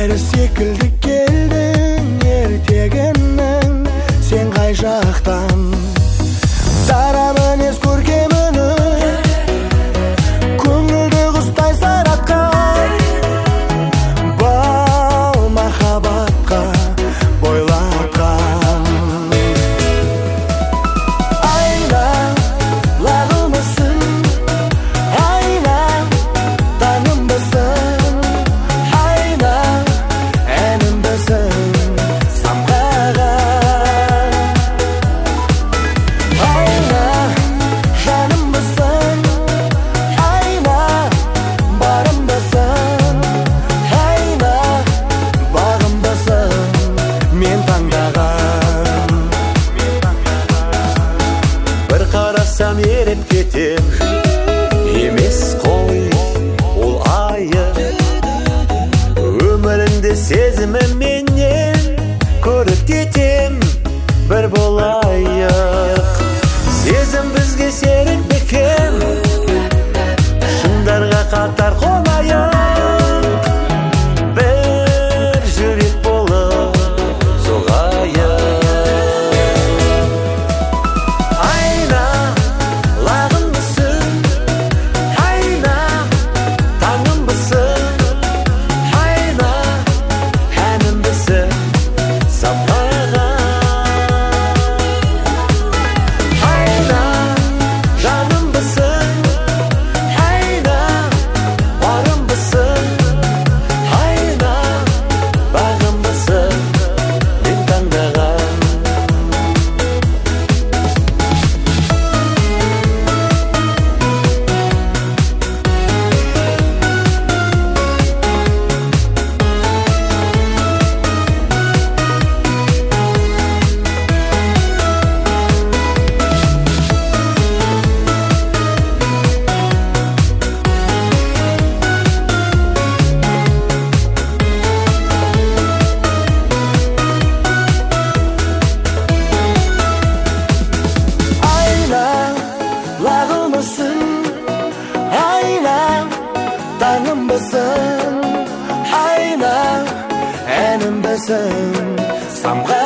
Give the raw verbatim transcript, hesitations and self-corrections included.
Бері секілді келдің ертегінің, сен қай жақтан? Сара мінез көркеміні, көңілді құстай саратқан, бал махаббатқа бойлатқан. Айна, лағылмысың, айна, таңымбысың, айна, әнімбісің, самғаған. Айна, жанымбысың, айна, барымбысың, айна, бағымбысың, мен таңдаған. Бір қарасам еріп кетем, емес қой ол айы. Өміріңді сезіміменен көріп кетем, бір болайық. Сезім бізге серік бекем, шыңдарға қатар қонайық. Бір жүрек болып соғайық. Айна, лағымбысың, айна, таңымбысың, айна, әнімбісің, самғаған. Айна, жанымбысың, айна, барымбысың, айна, бағымбысың, мен таңдаған. Ayna, lағылмысың, айна, таңымбысың, айна, әнімбісің, самға